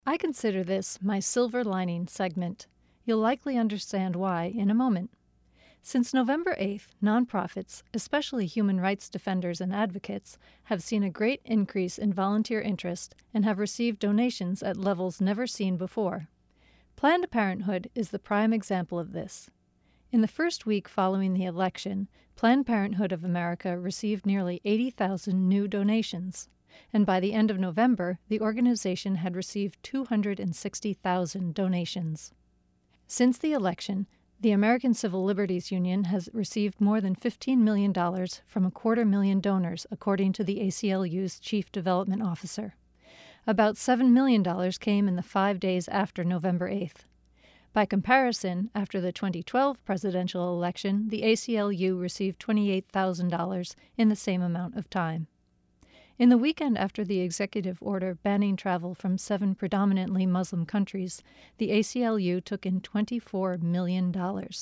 I consider this my silver lining segment. You'll likely understand why in a moment. Since November 8th, nonprofits, especially human rights defenders and advocates, have seen a great increase in volunteer interest and have received donations at levels never seen before. Planned Parenthood is the prime example of this. In the first week following the election, Planned Parenthood of America received nearly 80,000 new donations, and by the end of November, the organization had received 260,000 donations. Since the election, the American Civil Liberties Union has received more than $15 million from 250,000 donors, according to the ACLU's Chief Development Officer. About $7 million came in the 5 days after November 8th. By comparison, after the 2012 presidential election, the ACLU received $28,000 in the same amount of time. In the weekend after the executive order banning travel from 7 predominantly Muslim countries, the ACLU took in $24 million,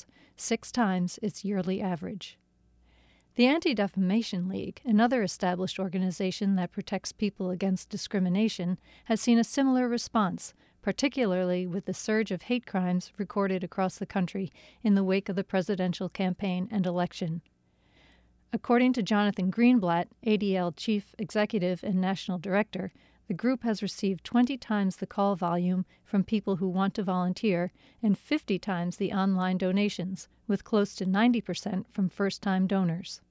6 times its yearly average. The Anti-Defamation League, another established organization that protects people against discrimination, has seen a similar response, particularly with the surge of hate crimes recorded across the country in the wake of the presidential campaign and election. According to Jonathan Greenblatt, ADL Chief Executive and National Director, the group has received 20 times the call volume from people who want to volunteer and 50 times the online donations, with close to 90% from first-time donors.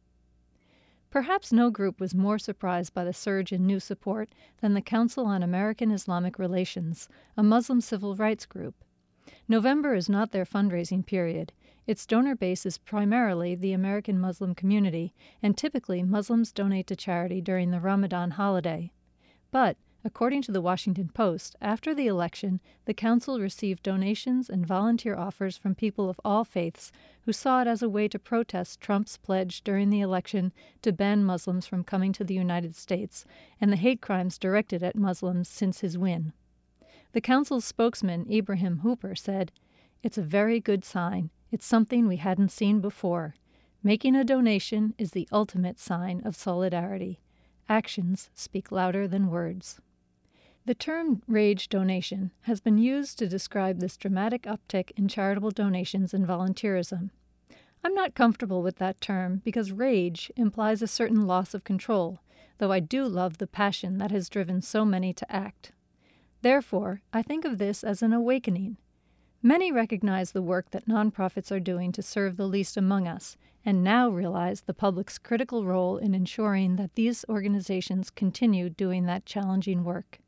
Perhaps no group was more surprised by the surge in new support than the Council on American Islamic Relations, a Muslim civil rights group. November is not their fundraising period. Its donor base is primarily the American Muslim community, and typically Muslims donate to charity during the Ramadan holiday. But, according to the Washington Post, after the election, the council received donations and volunteer offers from people of all faiths who saw it as a way to protest Trump's pledge during the election to ban Muslims from coming to the United States and the hate crimes directed at Muslims since his win. The council's spokesman, Ibrahim Hooper, said, "It's a very good sign. It's something we hadn't seen before. Making a donation is the ultimate sign of solidarity. Actions speak louder than words." The term rage donation has been used to describe this dramatic uptick in charitable donations and volunteerism. I'm not comfortable with that term because rage implies a certain loss of control, though I do love the passion that has driven so many to act. Therefore, I think of this as an awakening. Many recognize the work that nonprofits are doing to serve the least among us, and now realize the public's critical role in ensuring that these organizations continue doing that challenging work.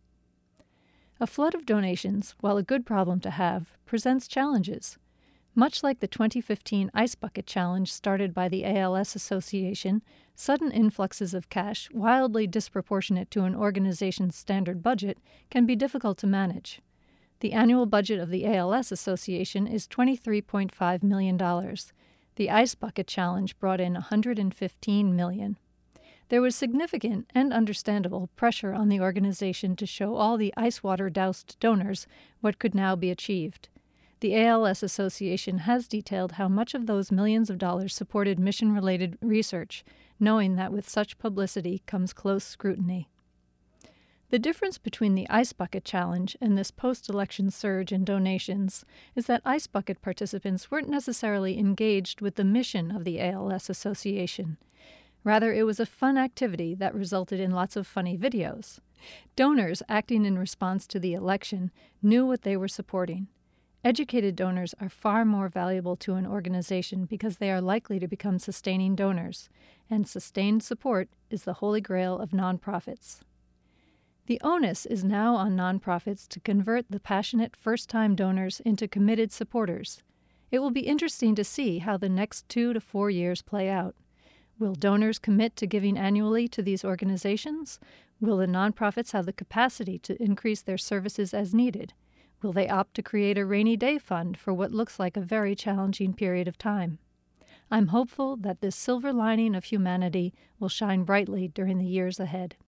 A flood of donations, while a good problem to have, presents challenges. Much like the 2015 Ice Bucket Challenge started by the ALS Association, sudden influxes of cash, wildly disproportionate to an organization's standard budget, can be difficult to manage. The annual budget of the ALS Association is $23.5 million. The Ice Bucket Challenge brought in $115 million. There was significant and understandable pressure on the organization to show all the ice water-doused donors what could now be achieved. The ALS Association has detailed how much of those millions of dollars supported mission-related research, knowing that with such publicity comes close scrutiny. The difference between the Ice Bucket Challenge and this post-election surge in donations is that Ice Bucket participants weren't necessarily engaged with the mission of the ALS Association. Rather, it was a fun activity that resulted in lots of funny videos. Donors acting in response to the election knew what they were supporting. Educated donors are far more valuable to an organization because they are likely to become sustaining donors, and sustained support is the holy grail of nonprofits. The onus is now on nonprofits to convert the passionate first-time donors into committed supporters. It will be interesting to see how the next 2 to 4 years play out. Will donors commit to giving annually to these organizations? Will the nonprofits have the capacity to increase their services as needed? Will they opt to create a rainy day fund for what looks like a very challenging period of time? I'm hopeful that this silver lining of humanity will shine brightly during the years ahead.